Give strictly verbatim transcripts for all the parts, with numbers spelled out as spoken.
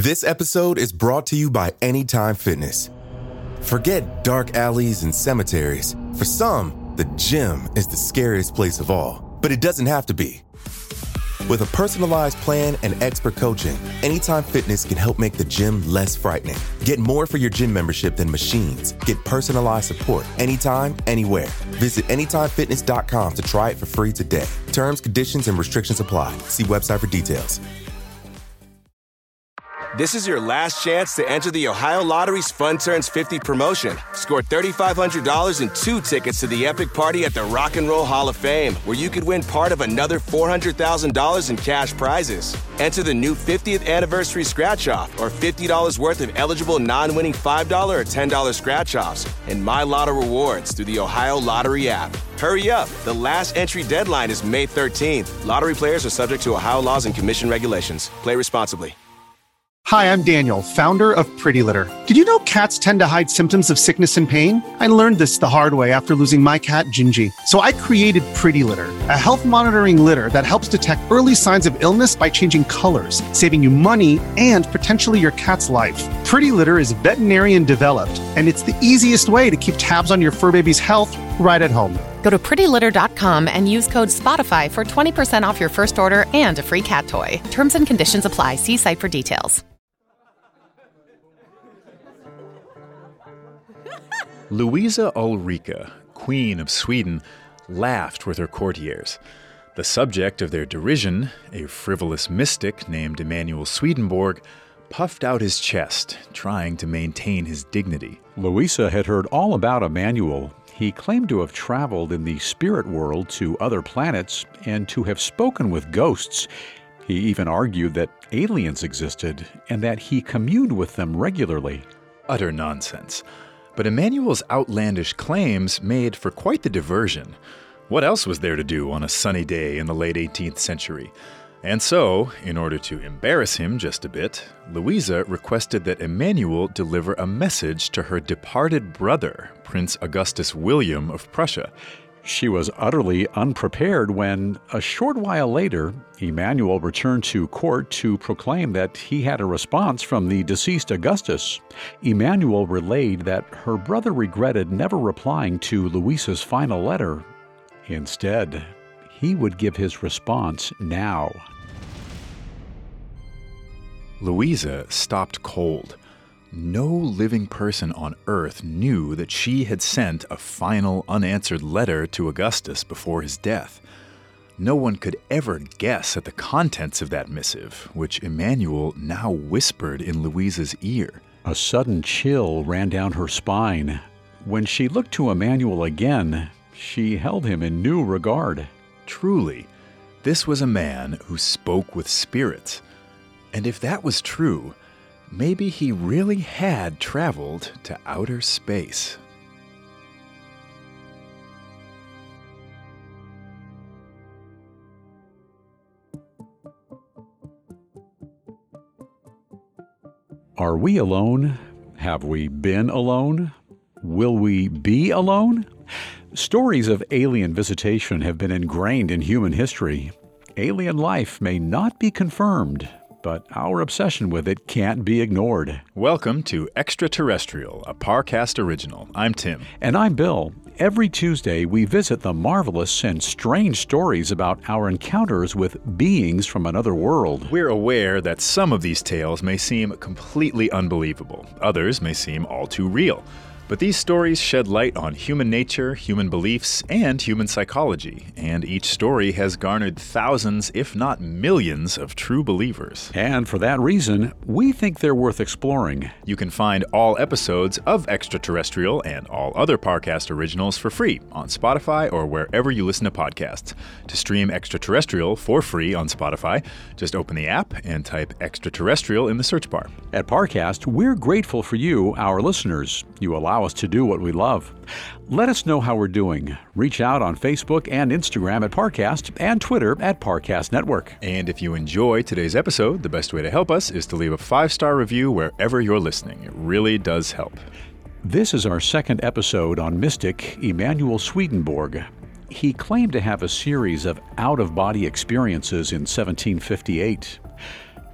This episode is brought to you by Anytime Fitness. Forget dark alleys and cemeteries. For some, the gym is the scariest place of all, but it doesn't have to be. With a personalized plan and expert coaching, Anytime Fitness can help make the gym less frightening. Get more for your gym membership than machines. Get personalized support anytime, anywhere. Visit anytime fitness dot com to try it for free today. Terms, conditions, and restrictions apply. See website for details. This is your last chance to enter the Ohio Lottery's Fun Turns fifty promotion. Score three thousand five hundred dollars and two tickets to the epic party at the Rock and Roll Hall of Fame, where you could win part of another four hundred thousand dollars in cash prizes. Enter the new fiftieth anniversary scratch-off or fifty dollars worth of eligible non-winning five dollars or ten dollars scratch-offs and My Lotto rewards through the Ohio Lottery app. Hurry up. The last entry deadline is May thirteenth. Lottery players are subject to Ohio laws and commission regulations. Play responsibly. Hi, I'm Daniel, founder of Pretty Litter. Did you know cats tend to hide symptoms of sickness and pain? I learned this the hard way after losing my cat, Gingy. So I created Pretty Litter, a health monitoring litter that helps detect early signs of illness by changing colors, saving you money and potentially your cat's life. Pretty Litter is veterinarian developed, and it's the easiest way to keep tabs on your fur baby's health right at home. Go to pretty litter dot com and use code SPOTIFY for twenty percent off your first order and a free cat toy. Terms and conditions apply. See site for details. Louisa Ulrika, Queen of Sweden, laughed with her courtiers. The subject of their derision, a frivolous mystic named Emanuel Swedenborg, puffed out his chest, trying to maintain his dignity. Louisa had heard all about Emanuel. He claimed to have traveled in the spirit world to other planets and to have spoken with ghosts. He even argued that aliens existed and that he communed with them regularly. Utter nonsense. But Emanuel's outlandish claims made for quite the diversion. What else was there to do on a sunny day in the late eighteenth century? And so, in order to embarrass him just a bit, Louisa requested that Emanuel deliver a message to her departed brother, Prince Augustus William of Prussia. She was utterly unprepared when, a short while later, Emanuel returned to court to proclaim that he had a response from the deceased Augustus. Emanuel relayed that her brother regretted never replying to Louisa's final letter. Instead, he would give his response now. Louisa stopped cold. No living person on Earth knew that she had sent a final unanswered letter to Augustus before his death. No one could ever guess at the contents of that missive, which Emanuel now whispered in Louisa's ear. A sudden chill ran down her spine. When she looked to Emanuel again, she held him in new regard. Truly, this was a man who spoke with spirits. And if that was true, maybe he really had traveled to outer space. Are we alone? Have we been alone? Will we be alone? Stories of alien visitation have been ingrained in human history. Alien life may not be confirmed, but our obsession with it can't be ignored. Welcome to Extraterrestrial, a Parcast original. I'm Tim. And I'm Bill. Every Tuesday, we visit the marvelous and strange stories about our encounters with beings from another world. We're aware that some of these tales may seem completely unbelievable. Others may seem all too real. But these stories shed light on human nature, human beliefs, and human psychology, and each story has garnered thousands, if not millions, of true believers. And for that reason, we think they're worth exploring. You can find all episodes of Extraterrestrial and all other Parcast originals for free on Spotify or wherever you listen to podcasts. To stream Extraterrestrial for free on Spotify, just open the app and type Extraterrestrial in the search bar. At Parcast, we're grateful for you, our listeners. You allow us to do what we love. Let us know how we're doing. Reach out on Facebook and Instagram at Parcast and Twitter at Parcast Network. And if you enjoy today's episode, the best way to help us is to leave a five-star review wherever you're listening. It really does help. This is our second episode on mystic Emanuel Swedenborg. He claimed to have a series of out-of-body experiences in seventeen fifty-eight.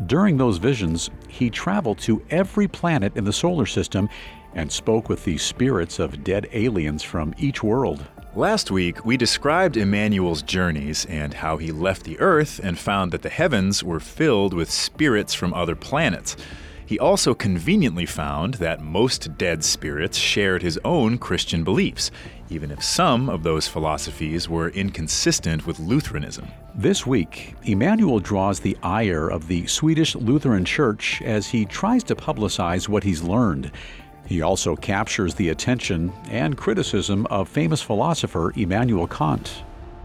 During those visions, he traveled to every planet in the solar system and spoke with the spirits of dead aliens from each world. Last week, we described Emmanuel's journeys and how he left the Earth and found that the heavens were filled with spirits from other planets. He also conveniently found that most dead spirits shared his own Christian beliefs, even if some of those philosophies were inconsistent with Lutheranism. This week, Emmanuel draws the ire of the Swedish Lutheran Church as he tries to publicize what he's learned. He also captures the attention and criticism of famous philosopher Immanuel Kant.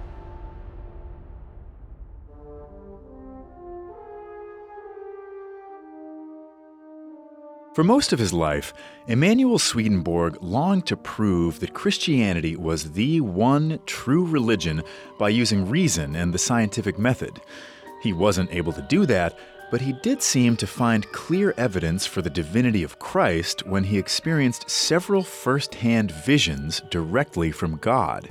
For most of his life, Emanuel Swedenborg longed to prove that Christianity was the one true religion by using reason and the scientific method. He wasn't able to do that, but he did seem to find clear evidence for the divinity of Christ when he experienced several first-hand visions directly from God.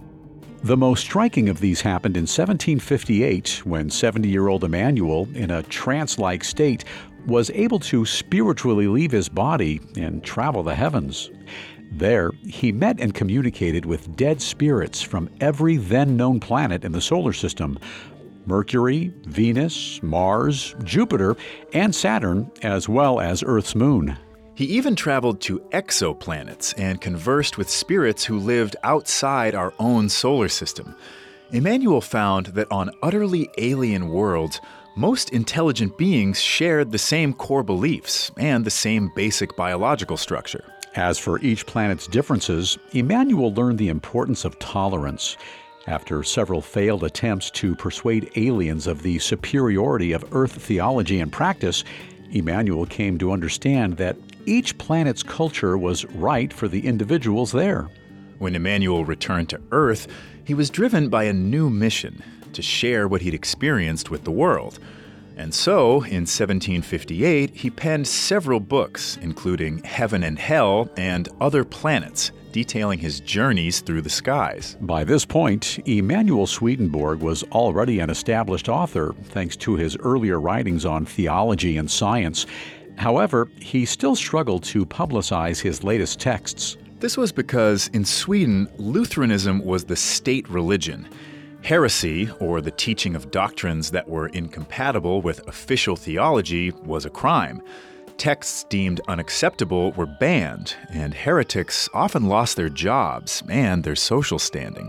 The most striking of these happened in seventeen fifty-eight, when seventy-year-old Emmanuel, in a trance-like state, was able to spiritually leave his body and travel the heavens. There, he met and communicated with dead spirits from every then-known planet in the solar system: Mercury, Venus, Mars, Jupiter, and Saturn, as well as Earth's moon. He even traveled to exoplanets and conversed with spirits who lived outside our own solar system. Emmanuel found that on utterly alien worlds, most intelligent beings shared the same core beliefs and the same basic biological structure. As for each planet's differences, Emmanuel learned the importance of tolerance. After several failed attempts to persuade aliens of the superiority of Earth theology and practice, Emmanuel came to understand that each planet's culture was right for the individuals there. When Emmanuel returned to Earth, he was driven by a new mission: to share what he'd experienced with the world. And so, in seventeen fifty-eight, he penned several books, including Heaven and Hell and Other Planets, detailing his journeys through the skies. By this point, Emanuel Swedenborg was already an established author, thanks to his earlier writings on theology and science. However, he still struggled to publicize his latest texts. This was because in Sweden, Lutheranism was the state religion. Heresy, or the teaching of doctrines that were incompatible with official theology, was a crime. Texts deemed unacceptable were banned, and heretics often lost their jobs and their social standing.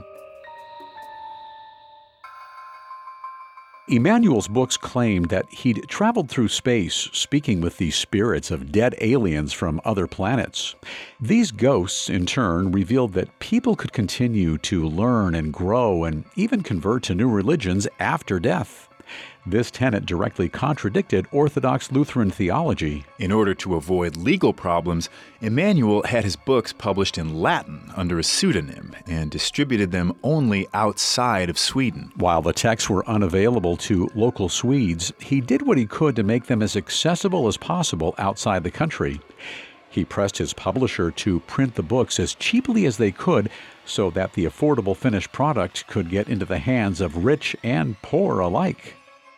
Emmanuel's books claimed that he'd traveled through space, speaking with the spirits of dead aliens from other planets. These ghosts, in turn, revealed that people could continue to learn and grow and even convert to new religions after death. This tenet directly contradicted Orthodox Lutheran theology. In order to avoid legal problems, Emmanuel had his books published in Latin under a pseudonym and distributed them only outside of Sweden. While the texts were unavailable to local Swedes, he did what he could to make them as accessible as possible outside the country. He pressed his publisher to print the books as cheaply as they could so that the affordable finished product could get into the hands of rich and poor alike.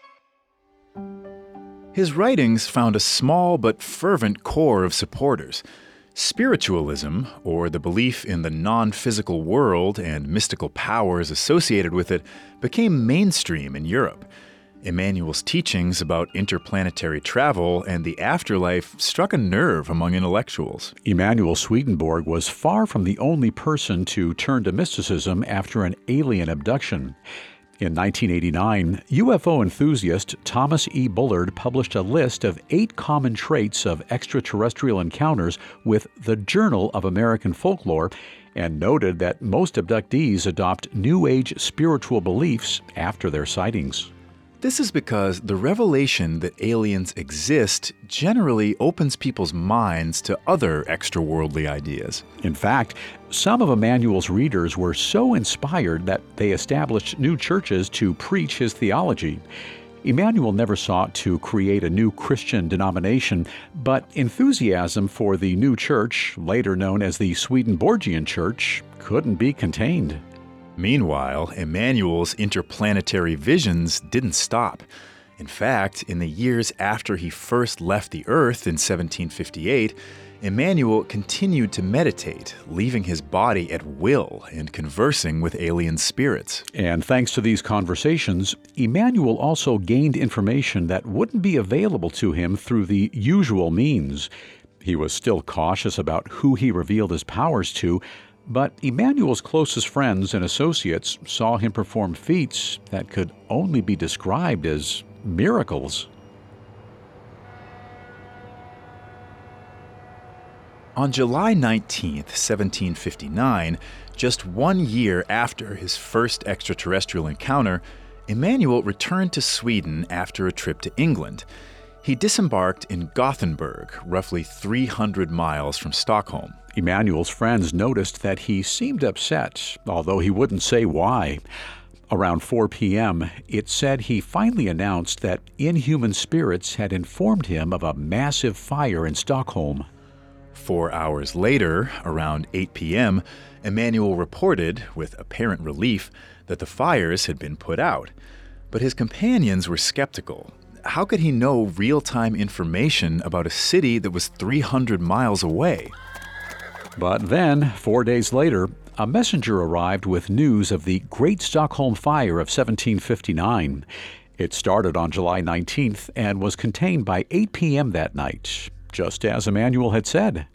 His writings found a small but fervent core of supporters. Spiritualism, or the belief in the non-physical world and mystical powers associated with it, became mainstream in Europe. Emmanuel's teachings about interplanetary travel and the afterlife struck a nerve among intellectuals. Emanuel Swedenborg was far from the only person to turn to mysticism after an alien abduction. In nineteen eighty-nine, U F O enthusiast Thomas E. Bullard published a list of eight common traits of extraterrestrial encounters with the Journal of American Folklore and noted that most abductees adopt New Age spiritual beliefs after their sightings. This is because the revelation that aliens exist generally opens people's minds to other extraworldly ideas. In fact, some of Emmanuel's readers were so inspired that they established new churches to preach his theology. Emmanuel never sought to create a new Christian denomination, but enthusiasm for the new church, later known as the Swedenborgian Church, couldn't be contained. Meanwhile, Emmanuel's interplanetary visions didn't stop. In fact, in the years after he first left the Earth in seventeen fifty-eight, Emmanuel continued to meditate, leaving his body at will and conversing with alien spirits. And thanks to these conversations, Emmanuel also gained information that wouldn't be available to him through the usual means. He was still cautious about who he revealed his powers to, but Emmanuel's closest friends and associates saw him perform feats that could only be described as miracles. On July nineteenth, seventeen fifty-nine, just one year after his first extraterrestrial encounter, Emmanuel returned to Sweden after a trip to England. He disembarked in Gothenburg, roughly three hundred miles from Stockholm. Emmanuel's friends noticed that he seemed upset, although he wouldn't say why. Around four p.m., it said he finally announced that inhuman spirits had informed him of a massive fire in Stockholm. Four hours later, around eight p.m., Emmanuel reported, with apparent relief, that the fires had been put out. But his companions were skeptical. How could he know real-time information about a city that was three hundred miles away? But then, four days later, a messenger arrived with news of the Great Stockholm Fire of seventeen fifty-nine. It started on July nineteenth and was contained by eight p.m. that night, just as Emmanuel had said.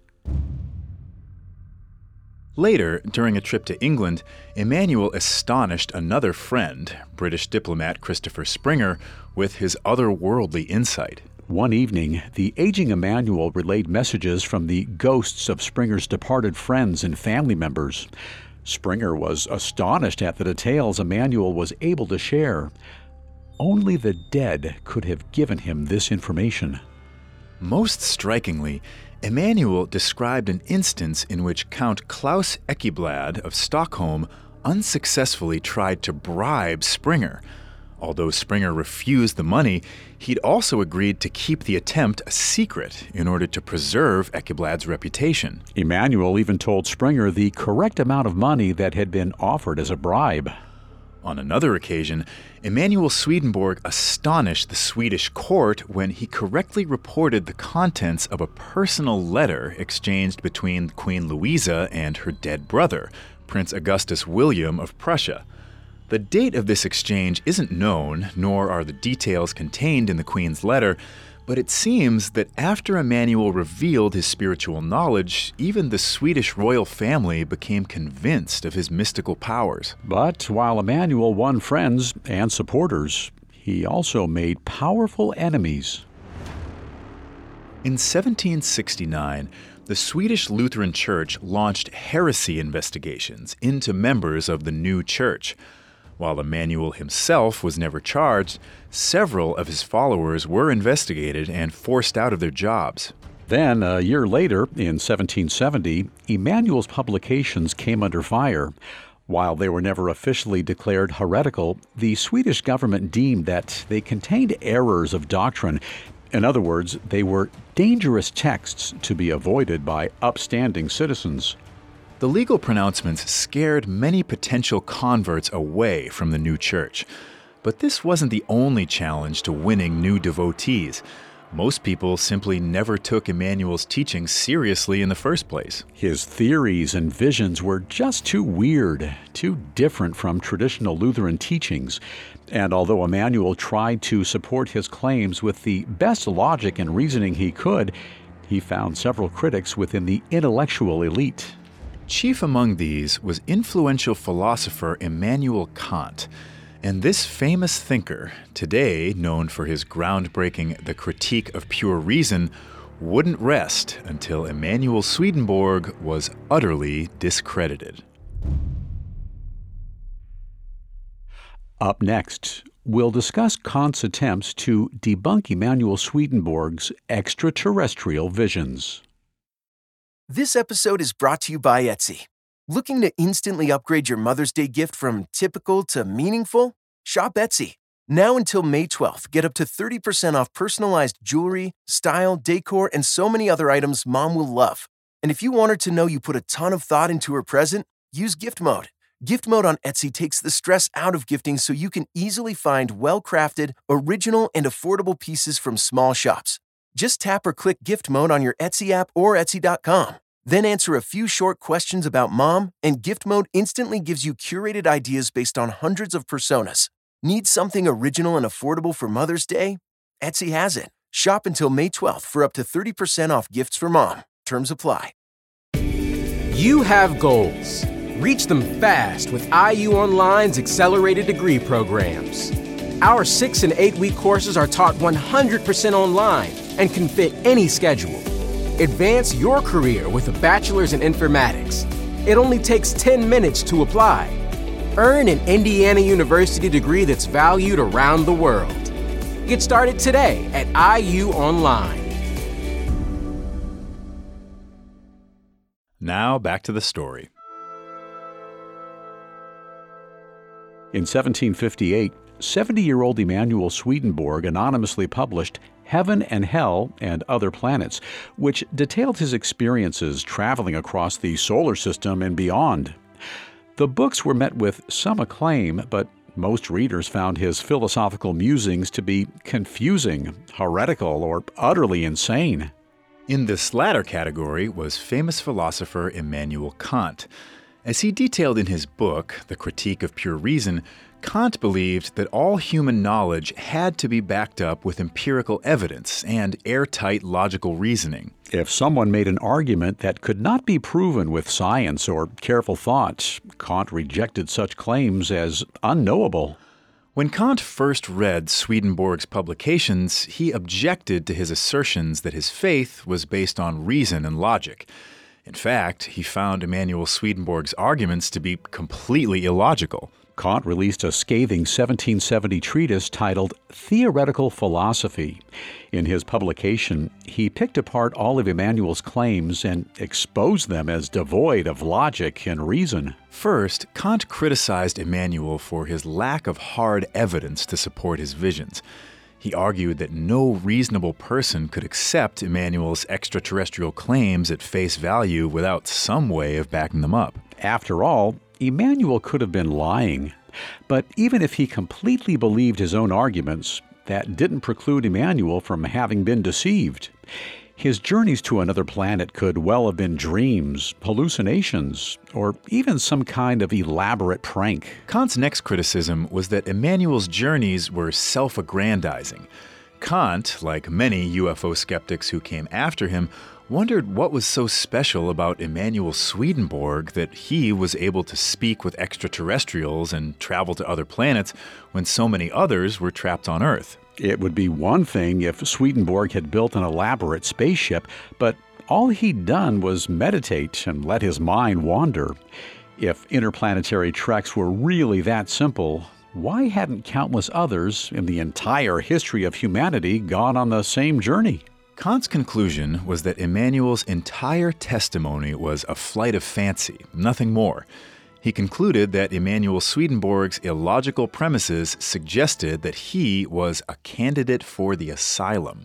Later, during a trip to England, Emmanuel astonished another friend, British diplomat Christopher Springer, with his otherworldly insight. One evening, the aging Emmanuel relayed messages from the ghosts of Springer's departed friends and family members. Springer was astonished at the details Emmanuel was able to share. Only the dead could have given him this information. Most strikingly, Emmanuel described an instance in which Count Klaus Ekeblad of Stockholm unsuccessfully tried to bribe Springer. Although Springer refused the money, he'd also agreed to keep the attempt a secret in order to preserve Ekeblad's reputation. Emmanuel even told Springer the correct amount of money that had been offered as a bribe. On another occasion, Emanuel Swedenborg astonished the Swedish court when he correctly reported the contents of a personal letter exchanged between Queen Louisa and her dead brother, Prince Augustus William of Prussia. The date of this exchange isn't known, nor are the details contained in the Queen's letter, but it seems that after Emanuel revealed his spiritual knowledge, even the Swedish royal family became convinced of his mystical powers. But while Emanuel won friends and supporters, he also made powerful enemies. In seventeen sixty-nine, the Swedish Lutheran Church launched heresy investigations into members of the new church. While Emanuel himself was never charged, several of his followers were investigated and forced out of their jobs. Then, a year later, in seventeen seventy, Emanuel's publications came under fire. While they were never officially declared heretical, the Swedish government deemed that they contained errors of doctrine. In other words, they were dangerous texts to be avoided by upstanding citizens. The legal pronouncements scared many potential converts away from the new church. But this wasn't the only challenge to winning new devotees. Most people simply never took Emanuel's teachings seriously in the first place. His theories and visions were just too weird, too different from traditional Lutheran teachings. And although Emanuel tried to support his claims with the best logic and reasoning he could, he found several critics within the intellectual elite. Chief among these was influential philosopher Immanuel Kant. And this famous thinker, today known for his groundbreaking The Critique of Pure Reason, wouldn't rest until Emanuel Swedenborg was utterly discredited. Up next, we'll discuss Kant's attempts to debunk Emanuel Swedenborg's extraterrestrial visions. This episode is brought to you by Etsy. Looking to instantly upgrade your Mother's Day gift from typical to meaningful? Shop Etsy. Now until May twelfth, get up to thirty percent off personalized jewelry, style, decor, and so many other items Mom will love. And if you want her to know you put a ton of thought into her present, use gift mode. Gift Mode on Etsy takes the stress out of gifting so you can easily find well-crafted, original, and affordable pieces from small shops. Just tap or click Gift Mode on your Etsy app or Etsy dot com. Then answer a few short questions about mom, and Gift Mode instantly gives you curated ideas based on hundreds of personas. Need something original and affordable for Mother's Day? Etsy has it. Shop until May twelfth for up to thirty percent off gifts for mom. Terms apply. You have goals. Reach them fast with I U Online's accelerated degree programs. Our six and eight week courses are taught one hundred percent online and can fit any schedule. Advance your career with a bachelor's in informatics. It only takes ten minutes to apply. Earn an Indiana University degree that's valued around the world. Get started today at I U Online. Now back to the story. In seventeen fifty-eight, seventy-year-old Emanuel Swedenborg anonymously published Heaven and Hell and Other Planets, which detailed his experiences traveling across the solar system and beyond. The books were met with some acclaim, but most readers found his philosophical musings to be confusing, heretical, or utterly insane. In this latter category was famous philosopher Immanuel Kant. As he detailed in his book, The Critique of Pure Reason, Kant believed that all human knowledge had to be backed up with empirical evidence and airtight logical reasoning. If someone made an argument that could not be proven with science or careful thought, Kant rejected such claims as unknowable. When Kant first read Swedenborg's publications, he objected to his assertions that his faith was based on reason and logic. In fact, he found Emanuel Swedenborg's arguments to be completely illogical. Kant released a scathing seventeen seventy treatise titled Theoretical Philosophy. In his publication, he picked apart all of Emmanuel's claims and exposed them as devoid of logic and reason. First, Kant criticized Emmanuel for his lack of hard evidence to support his visions. He argued that no reasonable person could accept Emmanuel's extraterrestrial claims at face value without some way of backing them up. After all, Emmanuel could have been lying. But even if he completely believed his own arguments, that didn't preclude Emmanuel from having been deceived. His journeys to another planet could well have been dreams, hallucinations, or even some kind of elaborate prank. Kant's next criticism was that Emmanuel's journeys were self-aggrandizing. Kant, like many U F O skeptics who came after him, wondered what was so special about Emanuel Swedenborg that he was able to speak with extraterrestrials and travel to other planets when so many others were trapped on Earth. It would be one thing if Swedenborg had built an elaborate spaceship, but all he'd done was meditate and let his mind wander. If interplanetary treks were really that simple, why hadn't countless others in the entire history of humanity gone on the same journey? Kant's conclusion was that Emmanuel's entire testimony was a flight of fancy, nothing more. He concluded that Emanuel Swedenborg's illogical premises suggested that he was a candidate for the asylum.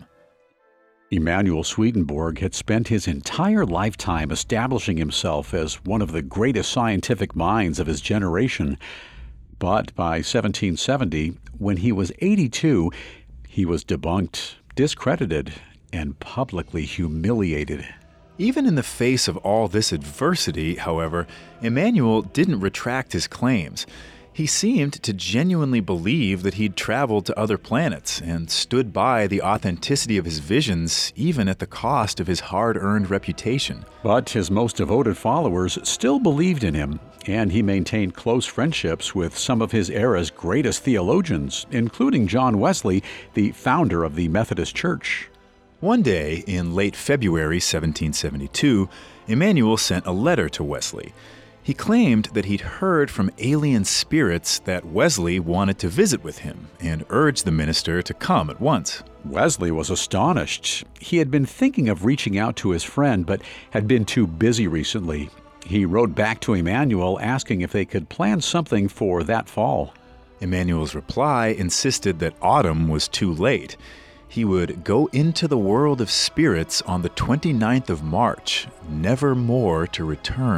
Emanuel Swedenborg had spent his entire lifetime establishing himself as one of the greatest scientific minds of his generation. But by seventeen seventy, when he was eighty-two, he was debunked, discredited, and publicly humiliated. Even in the face of all this adversity, however, Emmanuel didn't retract his claims. He seemed to genuinely believe that he'd traveled to other planets and stood by the authenticity of his visions, even at the cost of his hard-earned reputation. But his most devoted followers still believed in him, and he maintained close friendships with some of his era's greatest theologians, including John Wesley, the founder of the Methodist Church. One day, in late February seventeen seventy-two, Emmanuel sent a letter to Wesley. He claimed that he'd heard from alien spirits that Wesley wanted to visit with him and urged the minister to come at once. Wesley was astonished. He had been thinking of reaching out to his friend, but had been too busy recently. He wrote back to Emmanuel asking if they could plan something for that fall. Emmanuel's reply insisted that autumn was too late. He would go into the world of spirits on the twenty-ninth of March, never more to return.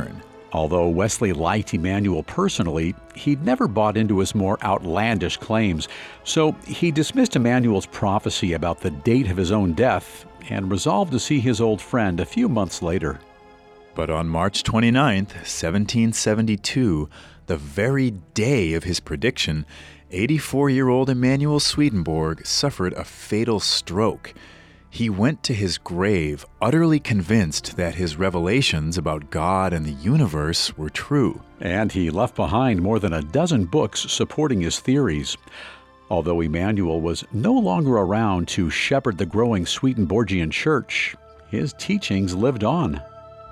Although Wesley liked Emmanuel personally, he'd never bought into his more outlandish claims, so he dismissed Emmanuel's prophecy about the date of his own death and resolved to see his old friend a few months later. But on March twenty-ninth, seventeen seventy-two, the very day of his prediction, eighty-four-year-old Emanuel Swedenborg suffered a fatal stroke. He went to his grave utterly convinced that his revelations about God and the universe were true. And he left behind more than a dozen books supporting his theories. Although Emanuel was no longer around to shepherd the growing Swedenborgian church, his teachings lived on.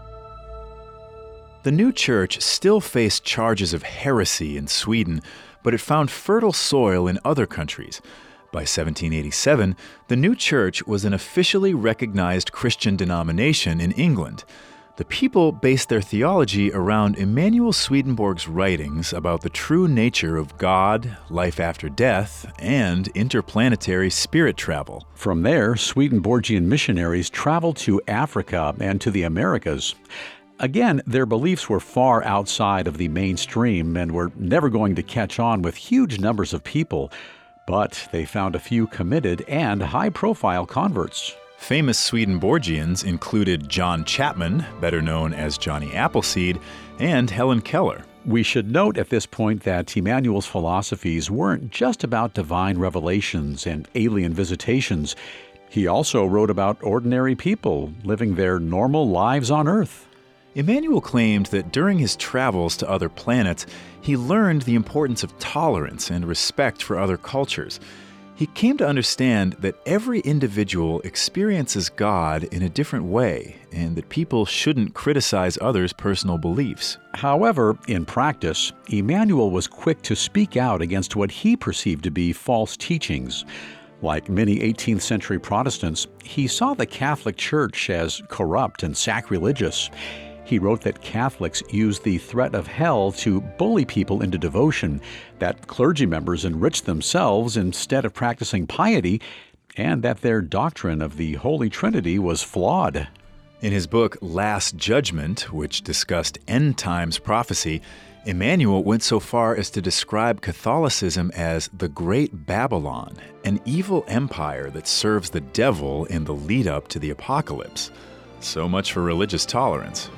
The new church still faced charges of heresy in Sweden, but it found fertile soil in other countries. By seventeen eighty-seven, the new church was an officially recognized Christian denomination in England. The people based their theology around Emanuel Swedenborg's writings about the true nature of God, life after death, and interplanetary spirit travel. From there, Swedenborgian missionaries traveled to Africa and to the Americas. Again, their beliefs were far outside of the mainstream and were never going to catch on with huge numbers of people. But they found a few committed and high-profile converts. Famous Swedenborgians included John Chapman, better known as Johnny Appleseed, and Helen Keller. We should note at this point that Emmanuel's philosophies weren't just about divine revelations and alien visitations. He also wrote about ordinary people living their normal lives on Earth. Emanuel claimed that during his travels to other planets, he learned the importance of tolerance and respect for other cultures. He came to understand that every individual experiences God in a different way, and that people shouldn't criticize others' personal beliefs. However, in practice, Emanuel was quick to speak out against what he perceived to be false teachings. Like many eighteenth century Protestants, he saw the Catholic Church as corrupt and sacrilegious. He wrote that Catholics used the threat of hell to bully people into devotion, that clergy members enriched themselves instead of practicing piety, and that their doctrine of the Holy Trinity was flawed. In his book Last Judgment, which discussed end times prophecy, Emanuel went so far as to describe Catholicism as the Great Babylon, an evil empire that serves the devil in the lead-up to the apocalypse. So much for religious tolerance.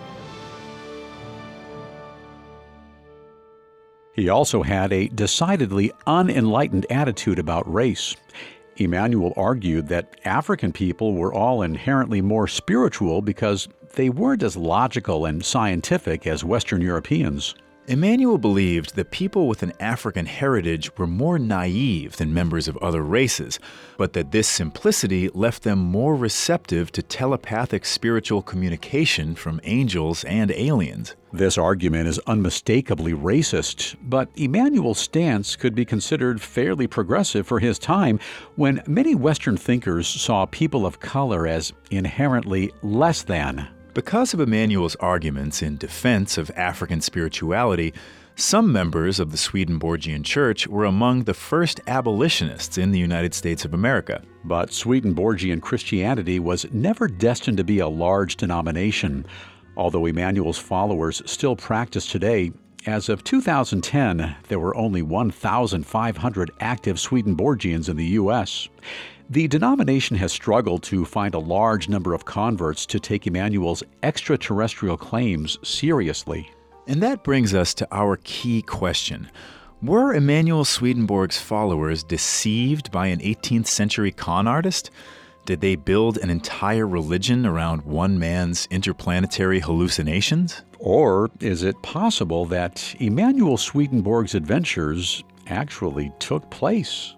He also had a decidedly unenlightened attitude about race. Emanuel argued that African people were all inherently more spiritual because they weren't as logical and scientific as Western Europeans. Emanuel believed that people with an African heritage were more naive than members of other races, but that this simplicity left them more receptive to telepathic spiritual communication from angels and aliens. This argument is unmistakably racist, but Emanuel's stance could be considered fairly progressive for his time, when many Western thinkers saw people of color as inherently less than. Because of Emanuel's arguments in defense of African spirituality, some members of the Swedenborgian Church were among the first abolitionists in the United States of America. But Swedenborgian Christianity was never destined to be a large denomination. Although Emanuel's followers still practice today, as of two thousand ten, there were only one thousand five hundred active Swedenborgians in the U S The denomination has struggled to find a large number of converts to take Emanuel's extraterrestrial claims seriously. And that brings us to our key question. Were Emanuel Swedenborg's followers deceived by an eighteenth century con artist? Did they build an entire religion around one man's interplanetary hallucinations? Or is it possible that Emanuel Swedenborg's adventures actually took place?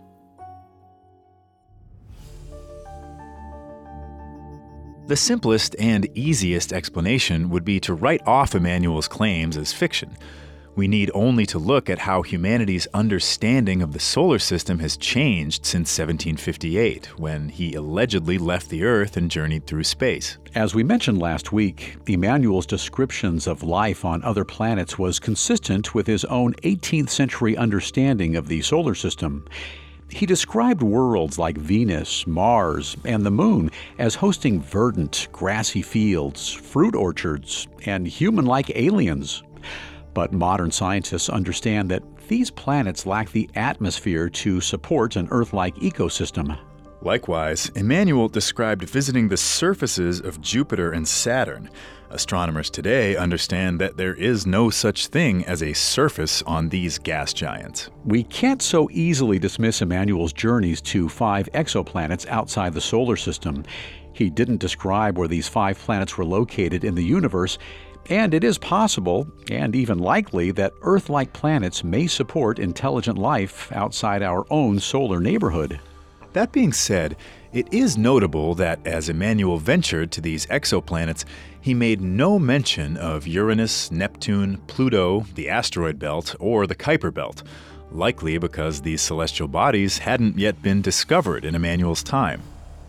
The simplest and easiest explanation would be to write off Emanuel's claims as fiction. We need only to look at how humanity's understanding of the solar system has changed since seventeen fifty-eight, when he allegedly left the Earth and journeyed through space. As we mentioned last week, Emanuel's descriptions of life on other planets was consistent with his own eighteenth century understanding of the solar system. He described worlds like Venus, Mars, and the Moon as hosting verdant, grassy fields, fruit orchards, and human-like aliens. But modern scientists understand that these planets lack the atmosphere to support an Earth-like ecosystem. Likewise, Emmanuel described visiting the surfaces of Jupiter and Saturn. Astronomers today understand that there is no such thing as a surface on these gas giants. We can't so easily dismiss Emmanuel's journeys to five exoplanets outside the solar system. He didn't describe where these five planets were located in the universe, and it is possible, and even likely, that Earth-like planets may support intelligent life outside our own solar neighborhood. That being said, it is notable that as Emmanuel ventured to these exoplanets, he made no mention of Uranus, Neptune, Pluto, the asteroid belt, or the Kuiper belt, likely because these celestial bodies hadn't yet been discovered in Emmanuel's time.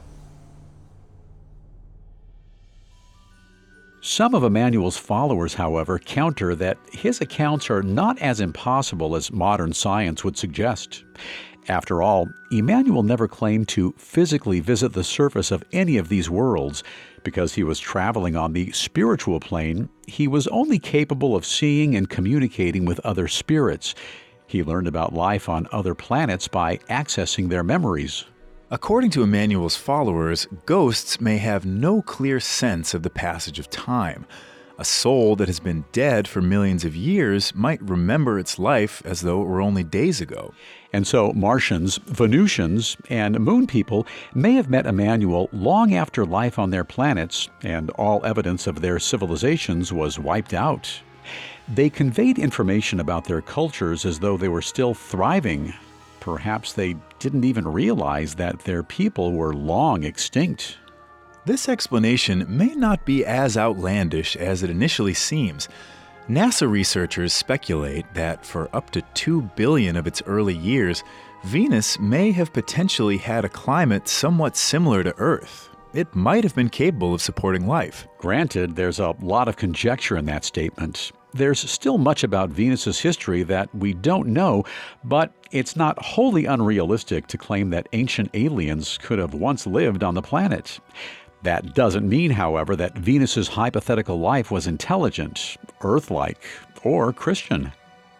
Some of Emmanuel's followers, however, counter that his accounts are not as impossible as modern science would suggest. After all, Emmanuel never claimed to physically visit the surface of any of these worlds. Because he was traveling on the spiritual plane, he was only capable of seeing and communicating with other spirits. He learned about life on other planets by accessing their memories. According to Emmanuel's followers, ghosts may have no clear sense of the passage of time. A soul that has been dead for millions of years might remember its life as though it were only days ago. And so Martians, Venusians, and moon people may have met Emmanuel long after life on their planets and all evidence of their civilizations was wiped out. They conveyed information about their cultures as though they were still thriving. Perhaps they didn't even realize that their people were long extinct. This explanation may not be as outlandish as it initially seems. NASA researchers speculate that for up to two billion of its early years, Venus may have potentially had a climate somewhat similar to Earth. It might have been capable of supporting life. Granted, there's a lot of conjecture in that statement. There's still much about Venus's history that we don't know, but it's not wholly unrealistic to claim that ancient aliens could have once lived on the planet. That doesn't mean, however, that Venus's hypothetical life was intelligent, Earth-like, or Christian.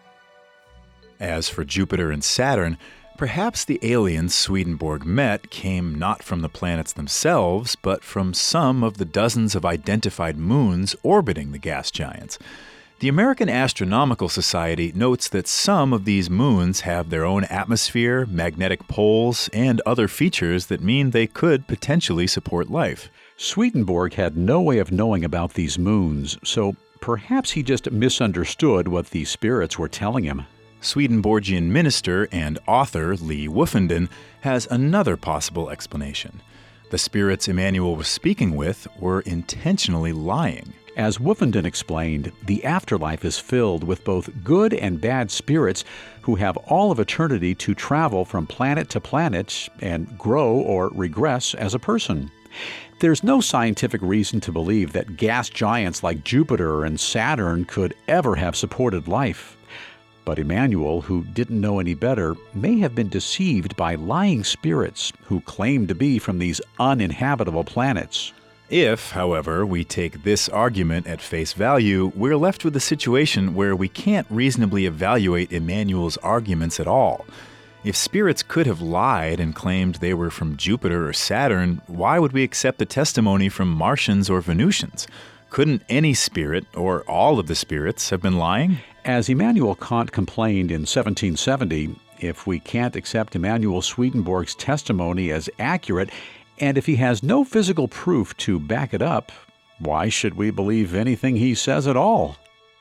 As for Jupiter and Saturn, perhaps the aliens Swedenborg met came not from the planets themselves, but from some of the dozens of identified moons orbiting the gas giants. The American Astronomical Society notes that some of these moons have their own atmosphere, magnetic poles, and other features that mean they could potentially support life. Swedenborg had no way of knowing about these moons, so perhaps he just misunderstood what these spirits were telling him. Swedenborgian minister and author Lee Wolfenden has another possible explanation. The spirits Emmanuel was speaking with were intentionally lying. As Wolfenden explained, the afterlife is filled with both good and bad spirits who have all of eternity to travel from planet to planet and grow or regress as a person. There's no scientific reason to believe that gas giants like Jupiter and Saturn could ever have supported life. But Emmanuel, who didn't know any better, may have been deceived by lying spirits who claimed to be from these uninhabitable planets. If, however, we take this argument at face value, we're left with a situation where we can't reasonably evaluate Emmanuel's arguments at all. If spirits could have lied and claimed they were from Jupiter or Saturn, why would we accept the testimony from Martians or Venusians? Couldn't any spirit, or all of the spirits, have been lying? As Immanuel Kant complained in seventeen seventy, if we can't accept Emanuel Swedenborg's testimony as accurate, and if he has no physical proof to back it up, why should we believe anything he says at all?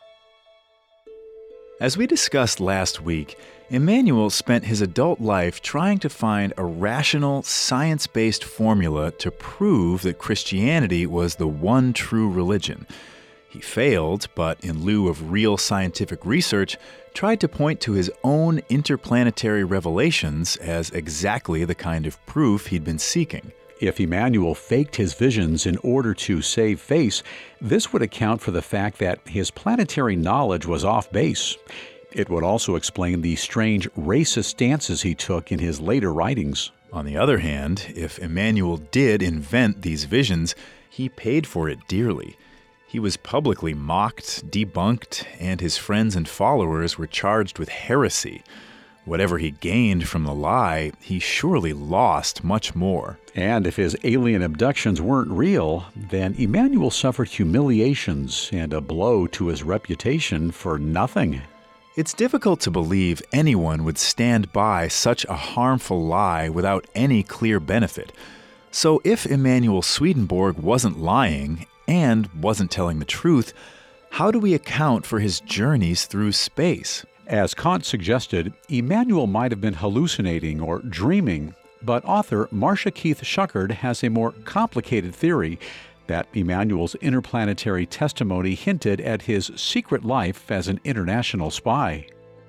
As we discussed last week, Emmanuel spent his adult life trying to find a rational, science-based formula to prove that Christianity was the one true religion. He failed, but in lieu of real scientific research, tried to point to his own interplanetary revelations as exactly the kind of proof he'd been seeking. If Emmanuel faked his visions in order to save face, this would account for the fact that his planetary knowledge was off base. It would also explain the strange racist stances he took in his later writings. On the other hand, if Emmanuel did invent these visions, he paid for it dearly. He was publicly mocked, debunked, and his friends and followers were charged with heresy. Whatever he gained from the lie, he surely lost much more. And if his alien abductions weren't real, then Emmanuel suffered humiliations and a blow to his reputation for nothing. It's difficult to believe anyone would stand by such a harmful lie without any clear benefit. So if Emanuel Swedenborg wasn't lying and wasn't telling the truth, how do we account for his journeys through space? As Kant suggested, Emmanuel might have been hallucinating or dreaming, but author Marcia Keith Schuckard has a more complicated theory that Emmanuel's interplanetary testimony hinted at his secret life as an international spy.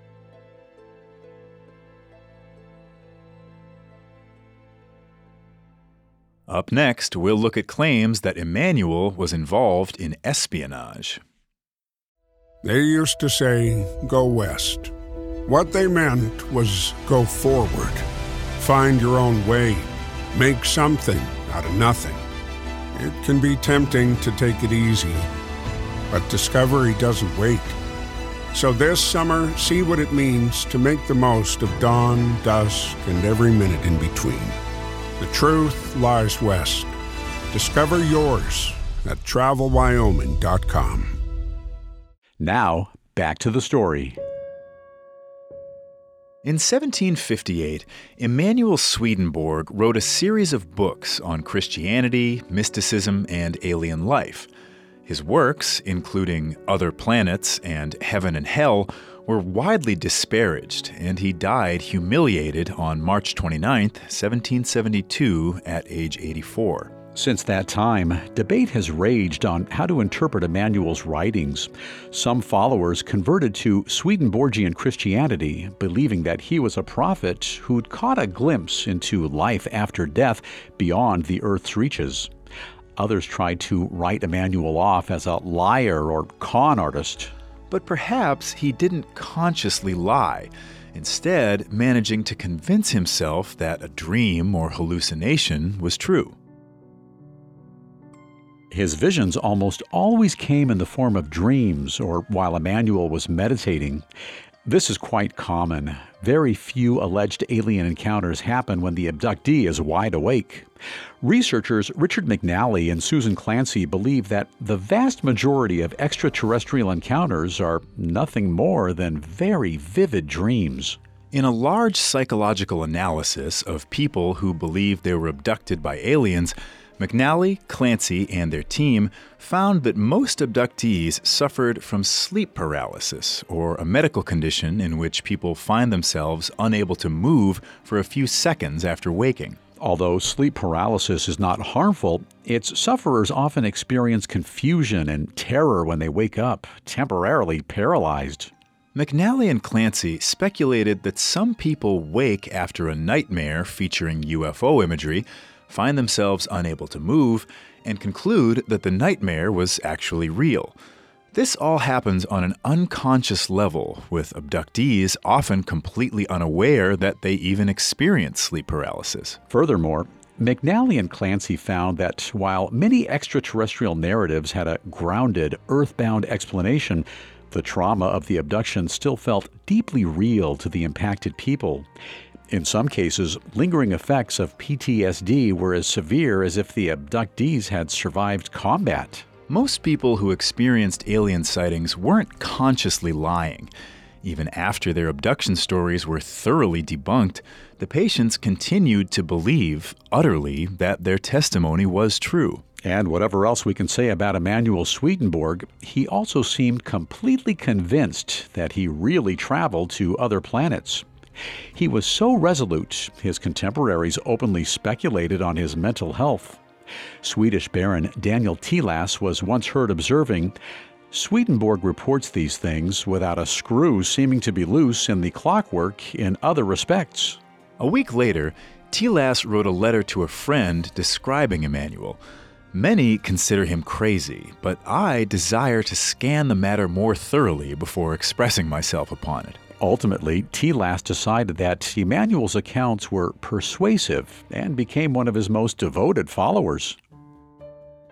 Up next, we'll look at claims that Emmanuel was involved in espionage. They used to say, go west. What they meant was go forward. Find your own way. Make something out of nothing. It can be tempting to take it easy, but discovery doesn't wait. So this summer, see what it means to make the most of dawn, dusk, and every minute in between. The truth lies west. Discover yours at travel wyoming dot com. Now, back to the story. In seventeen fifty-eight, Emanuel Swedenborg wrote a series of books on Christianity, mysticism, and alien life. His works, including Other Planets and Heaven and Hell, were widely disparaged, and he died humiliated on March twenty-ninth, seventeen seventy-two, at age eighty-four. Since that time, debate has raged on how to interpret Emmanuel's writings. Some followers converted to Swedenborgian Christianity, believing that he was a prophet who'd caught a glimpse into life after death beyond the earth's reaches. Others tried to write Emmanuel off as a liar or con artist. But perhaps he didn't consciously lie, instead managing to convince himself that a dream or hallucination was true. His visions almost always came in the form of dreams or while Emmanuel was meditating. This is quite common. Very few alleged alien encounters happen when the abductee is wide awake. Researchers Richard McNally and Susan Clancy believe that the vast majority of extraterrestrial encounters are nothing more than very vivid dreams. In a large psychological analysis of people who believe they were abducted by aliens, McNally, Clancy, and their team found that most abductees suffered from sleep paralysis, or a medical condition in which people find themselves unable to move for a few seconds after waking. Although sleep paralysis is not harmful, its sufferers often experience confusion and terror when they wake up, temporarily paralyzed. McNally and Clancy speculated that some people wake after a nightmare featuring U F O imagery, find themselves unable to move, and conclude that the nightmare was actually real. This all happens on an unconscious level, with abductees often completely unaware that they even experience sleep paralysis. Furthermore, McNally and Clancy found that while many extraterrestrial narratives had a grounded, earthbound explanation, the trauma of the abduction still felt deeply real to the impacted people. In some cases, lingering effects of P T S D were as severe as if the abductees had survived combat. Most people who experienced alien sightings weren't consciously lying. Even after their abduction stories were thoroughly debunked, the patients continued to believe, utterly, that their testimony was true. And whatever else we can say about Emanuel Swedenborg, he also seemed completely convinced that he really traveled to other planets. He was so resolute, his contemporaries openly speculated on his mental health. Swedish Baron Daniel Telas was once heard observing, "Swedenborg reports these things without a screw seeming to be loose in the clockwork in other respects." A week later, Telas wrote a letter to a friend describing Emanuel. Many consider him crazy, but I desire to scan the matter more thoroughly before expressing myself upon it. Ultimately, Telas decided that Emanuel's accounts were persuasive and became one of his most devoted followers.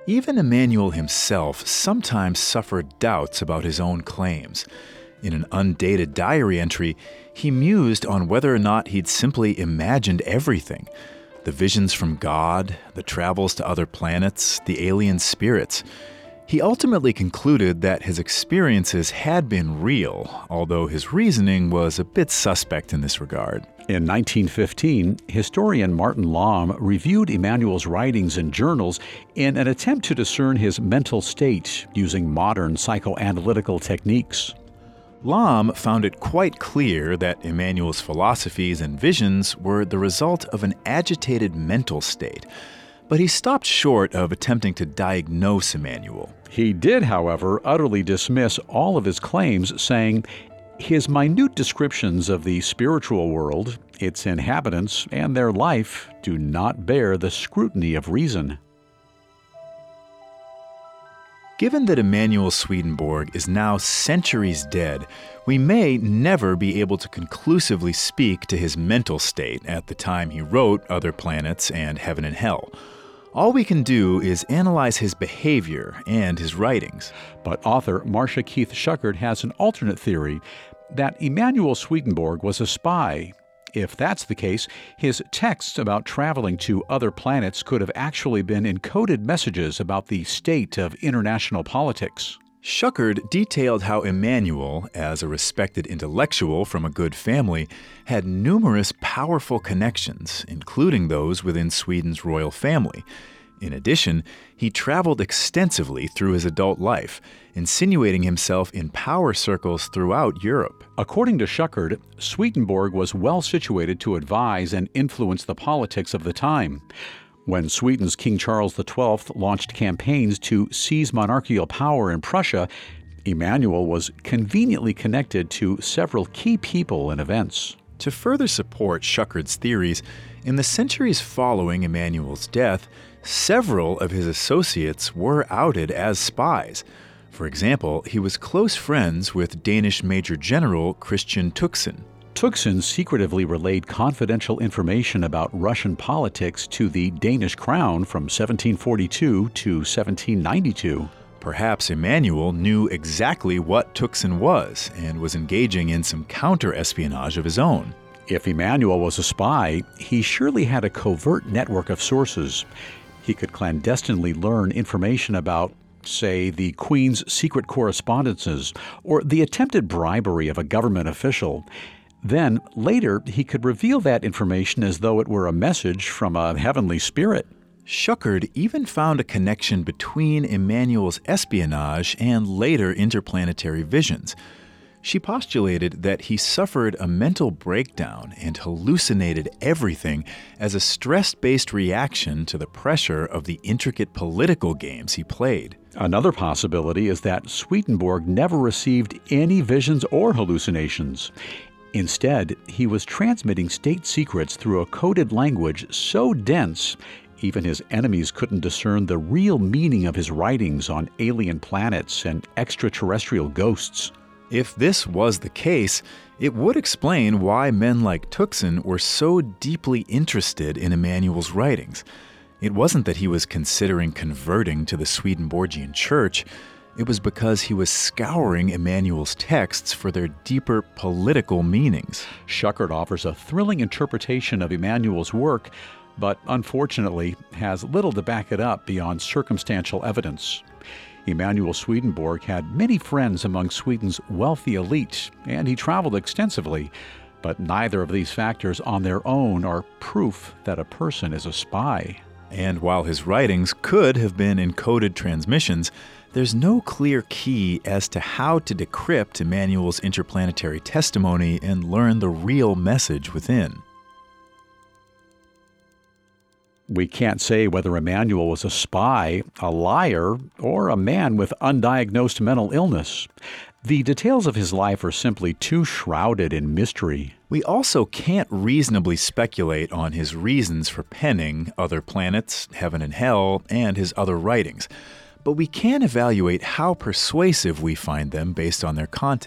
Even Emmanuel himself sometimes suffered doubts about his own claims. In an undated diary entry, he mused on whether or not he'd simply imagined everything. The visions from God, the travels to other planets, the alien spirits. He ultimately concluded that his experiences had been real, although his reasoning was a bit suspect in this regard. In nineteen fifteen, historian Martin Lamm reviewed Emmanuel's writings and journals in an attempt to discern his mental state using modern psychoanalytical techniques. Lamm found it quite clear that Emmanuel's philosophies and visions were the result of an agitated mental state, but he stopped short of attempting to diagnose Emmanuel. He did, however, utterly dismiss all of his claims, saying, "His minute descriptions of the spiritual world, its inhabitants, and their life do not bear the scrutiny of reason." Given that Emanuel Swedenborg is now centuries dead, we may never be able to conclusively speak to his mental state at the time he wrote Other Planets and Heaven and Hell. All we can do is analyze his behavior and his writings. But author Marcia Keith Schuckert has an alternate theory that Emanuel Swedenborg was a spy. If that's the case, his texts about traveling to other planets could have actually been encoded messages about the state of international politics. Schuckert detailed how Emanuel, as a respected intellectual from a good family, had numerous powerful connections, including those within Sweden's royal family. In addition, he traveled extensively through his adult life, insinuating himself in power circles throughout Europe. According to Schuckert, Swedenborg was well situated to advise and influence the politics of the time. When Sweden's King Charles the Twelfth launched campaigns to seize monarchical power in Prussia, Emanuel was conveniently connected to several key people and events. To further support Schuckert's theories, in the centuries following Emanuel's death, several of his associates were outed as spies. For example, he was close friends with Danish Major General Christian Tuxen. Tuxen secretively relayed confidential information about Russian politics to the Danish crown from seventeen forty-two to seventeen ninety-two. Perhaps Emanuel knew exactly what Tuxen was and was engaging in some counter-espionage of his own. If Emanuel was a spy, he surely had a covert network of sources. He could clandestinely learn information about, say, the Queen's secret correspondences or the attempted bribery of a government official. Then, later, he could reveal that information as though it were a message from a heavenly spirit. Schuckert even found a connection between Emanuel's espionage and later interplanetary visions. She postulated that he suffered a mental breakdown and hallucinated everything as a stress-based reaction to the pressure of the intricate political games he played. Another possibility is that Swedenborg never received any visions or hallucinations. Instead, he was transmitting state secrets through a coded language so dense, even his enemies couldn't discern the real meaning of his writings on alien planets and extraterrestrial ghosts. If this was the case, it would explain why men like Tuxen were so deeply interested in Emanuel's writings. It wasn't that he was considering converting to the Swedenborgian Church. It was because he was scouring Emanuel's texts for their deeper political meanings. Schuckert offers a thrilling interpretation of Emanuel's work, but unfortunately has little to back it up beyond circumstantial evidence. Emanuel Swedenborg had many friends among Sweden's wealthy elite, and he traveled extensively, but neither of these factors on their own are proof that a person is a spy. And while his writings could have been encoded transmissions, there's no clear key as to how to decrypt Emanuel's interplanetary testimony and learn the real message within. We can't say whether Emanuel was a spy, a liar, or a man with undiagnosed mental illness. The details of his life are simply too shrouded in mystery. We also can't reasonably speculate on his reasons for penning Other Planets, Heaven and Hell, and his other writings, but we can evaluate how persuasive we find them based on their content.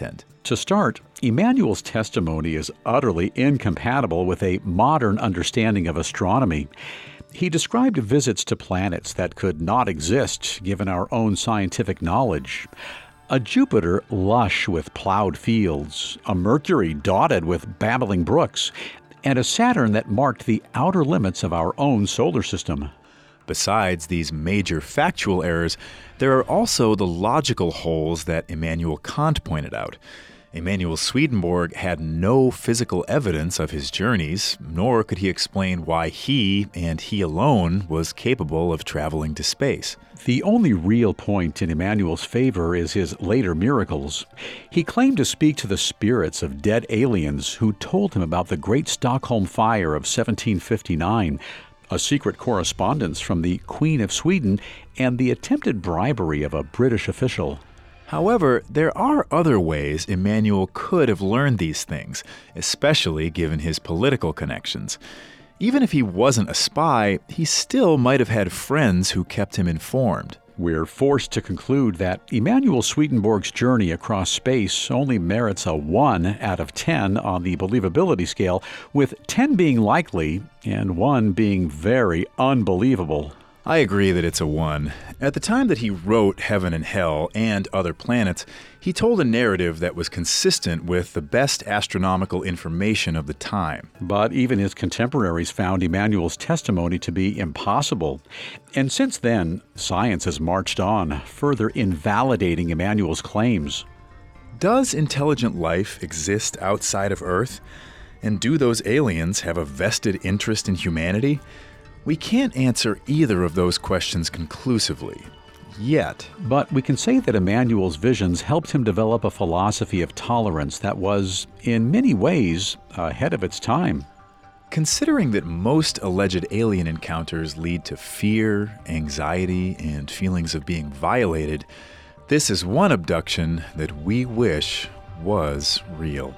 To start, Emmanuel's testimony is utterly incompatible with a modern understanding of astronomy. He described visits to planets that could not exist given our own scientific knowledge. A Jupiter lush with plowed fields, a Mercury dotted with babbling brooks, and a Saturn that marked the outer limits of our own solar system. Besides these major factual errors, there are also the logical holes that Immanuel Kant pointed out. Emanuel Swedenborg had no physical evidence of his journeys, nor could he explain why he, and he alone, was capable of traveling to space. The only real point in Emmanuel's favor is his later miracles. He claimed to speak to the spirits of dead aliens who told him about the Great Stockholm Fire of seventeen fifty-nine, a secret correspondence from the Queen of Sweden, and the attempted bribery of a British official. However, there are other ways Emmanuel could have learned these things, especially given his political connections. Even if he wasn't a spy, he still might have had friends who kept him informed. We're forced to conclude that Emanuel Swedenborg's journey across space only merits a one out of ten on the believability scale, with ten being likely and one being very unbelievable. I agree that it's a one. At the time that he wrote Heaven and Hell and Other Planets, he told a narrative that was consistent with the best astronomical information of the time. But even his contemporaries found Emmanuel's testimony to be impossible. And since then, science has marched on, further invalidating Emmanuel's claims. Does intelligent life exist outside of Earth? And do those aliens have a vested interest in humanity? We can't answer either of those questions conclusively, yet. But we can say that Emmanuel's visions helped him develop a philosophy of tolerance that was, in many ways, ahead of its time. Considering that most alleged alien encounters lead to fear, anxiety, and feelings of being violated, this is one abduction that we wish was real.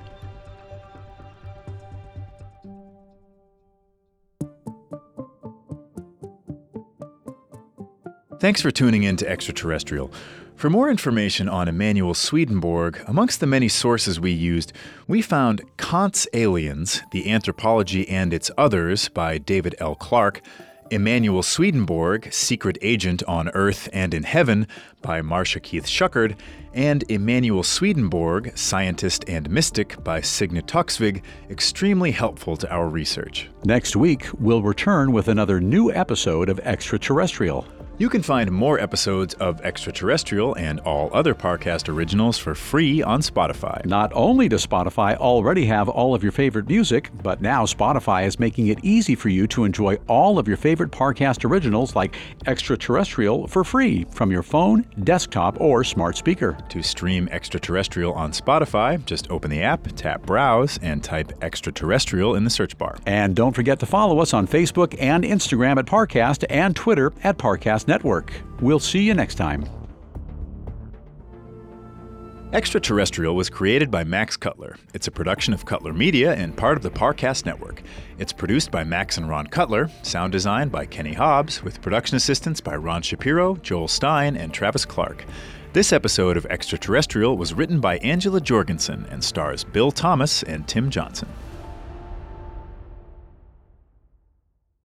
Thanks for tuning in to Extraterrestrial. For more information on Emanuel Swedenborg, amongst the many sources we used, we found Kant's Aliens, The Anthropology and Its Others by David L. Clark, Emanuel Swedenborg, Secret Agent on Earth and in Heaven by Marcia Keith Schuckard, and Emanuel Swedenborg, Scientist and Mystic by Signe Toksvig, extremely helpful to our research. Next week, we'll return with another new episode of Extraterrestrial. You can find more episodes of Extraterrestrial and all other Parcast originals for free on Spotify. Not only does Spotify already have all of your favorite music, but now Spotify is making it easy for you to enjoy all of your favorite Parcast originals like Extraterrestrial for free from your phone, desktop, or smart speaker. To stream Extraterrestrial on Spotify, just open the app, tap Browse, and type Extraterrestrial in the search bar. And don't forget to follow us on Facebook and Instagram at Parcast and Twitter at Parcast Network. We'll see you next time. Extraterrestrial was created by Max Cutler. It's a production of Cutler Media and part of the Parcast Network. It's produced by Max and Ron Cutler, sound design by Kenny Hobbs, with production assistance by Ron Shapiro, Joel Stein, and Travis Clark. This episode of Extraterrestrial was written by Angela Jorgensen and stars Bill Thomas and Tim Johnson.